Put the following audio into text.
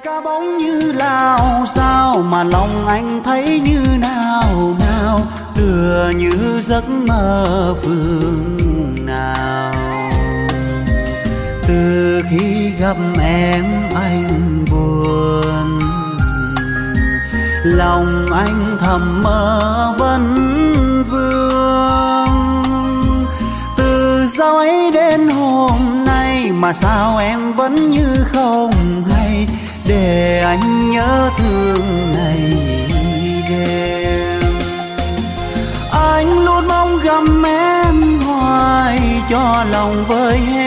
Cá bóng như lao sao mà lòng anh thấy như nào nào, tựa như giấc mơ phương nào. Từ khi gặp em anh buồn, lòng anh thầm mơ vấn vương. Từ sau ấy đến hôm nay mà sao em vẫn như không hay, để anh nhớ thương ngày đêm. Anh luôn mong gặm em hoài cho lòng vơi hết